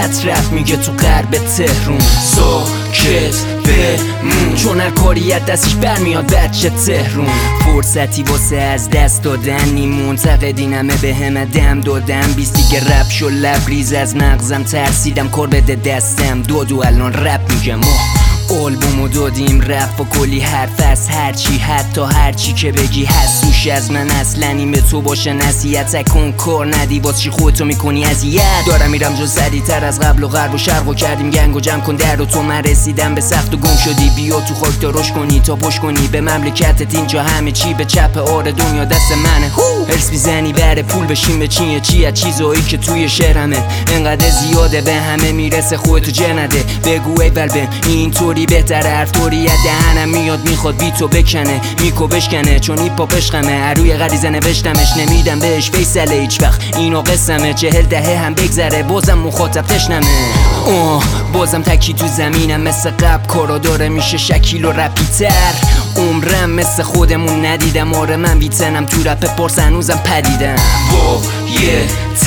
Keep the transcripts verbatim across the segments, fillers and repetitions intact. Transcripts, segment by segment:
قدرت رفت میگه تو غرب تهرون ساکت بمون، چون هر کاری از دستش برمیاد بچه تهرون. فرصتی واسه از دست دادن نی، منتقدین همه به همه دم دادم. بیستی که رپ شو لبریز از مغزم، ترسیدم کار بده دستم. دو دو الان رپ میگم آلبومو دادیم رپ و کلی حرف از هرچی، حتی هرچی که بگی هستوش از من. اصلا این به تو باشه نصیحت کن، کار ندی واسه چی خودتو میکنی اذیت. دارم میرم جو سریعتر از قبل و غرب و شرق و کردیم گنگ و جمع کن در و تو. من رسیدم به سخت و گم شدی، بیا تو خاک تا روش کنی تا پشت کنی به مملکتت. اینجا همه چی به چپ آره دنیا دست منه. هرس میزنی بره پول بشین به چیه چی از چیزایی که توی شهرمه. انقدر زیاده به همه میرسه خودتو جه نده. بگو ای بلبن اینطوری بهتره، حرف طوری دهنم میاد میخواد بی تو بکنه میکو بشکنه، چون هیپ هاپ عشقمه. اروی غریزه نوشتمش نمیدم بهش فیصله هیچ وقت، اینو قسمه. چهل دهه هم بگذره بازم مخاطب تشنمه. اوه بازم تکی تو زمینم مثل قبل، کارا داره میشه شکیل و رپیتر. عمرم مثل خودمون ندیدم، آره من ویتنم تو رپ پارس هنوزم پدیدم. با یه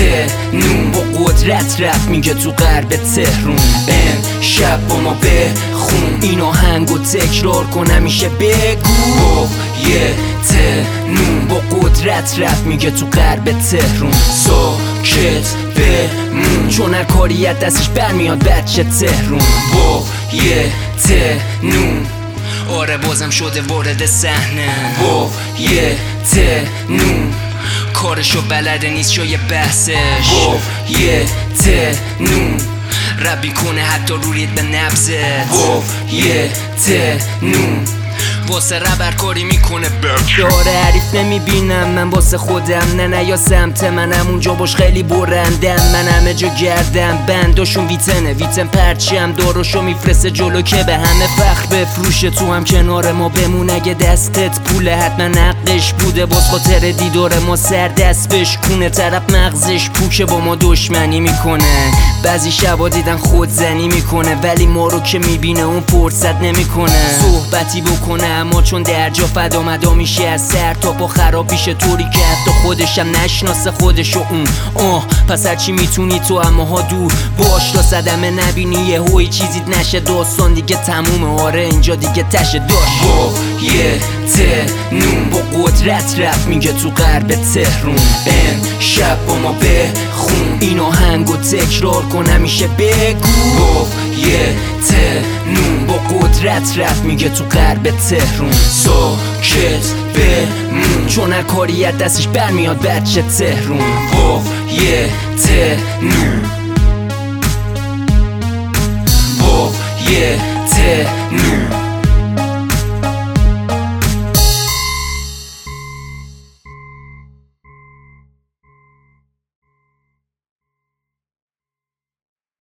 تنون با قدرت رپ میگه تو غرب تهرون. امشب با ما بخون این آهنگو تکرار کن همیشه بگو. با یه تنون با قدرت رپ میگه تو غرب تهرون. ساکت بمون، چون هر کاری از دستش برمیاد بچه تهرون. با یه تنون آره بازم شده وارد صحنه. با یه تنون کارشو بلده نیست شو یه بحثش. با یه تنون ربی کنه حتی روریت به نبزت. با یه تنون واسه ربر کاری میکنه داره حریف نمیبینم من واسه خودم. نه نه یا سمت منم اونجا باش خیلی برندم. من همه جا گردم بنداشون ویتنه، ویتن پرچم داروشو میفرسته جلو که به همه فخر بفروشه. تو هم کنار ما بمون اگه دستت پوله، حتما نقش بوده باز خاطر دیدار ما. سر دست بشکونه طرف مغزش پوکه با ما دشمنی میکنه. بعضی شبا دیدن خودزنی میکنه ولی ما رو که میبینه اون فرصت نمیکنه صحبتی بکنه. اما چون درجا فدا مدا میشه از سر تا پا خراب میشه طوری که حتی خودشم نشناسه خودشو اون. آه پس هرچی میتونی تو اما ها دور باش تا صدمه نبینی یه هوی چیزیت نشه. داستان دیگه تمومه آره اینجا دیگه تشه داشت. با یه تنون با قدرت رپ میگه تو غرب تهرون. امشب با ما بخون این آهنگو تکرار کن همیشه بگو. با یه تنون با قدرت رپ میگه تو غرب تهرون. ساکت بمون، چون هر کاری از دستش برمیاد بچه تهرون. با یه تنون با یه تنون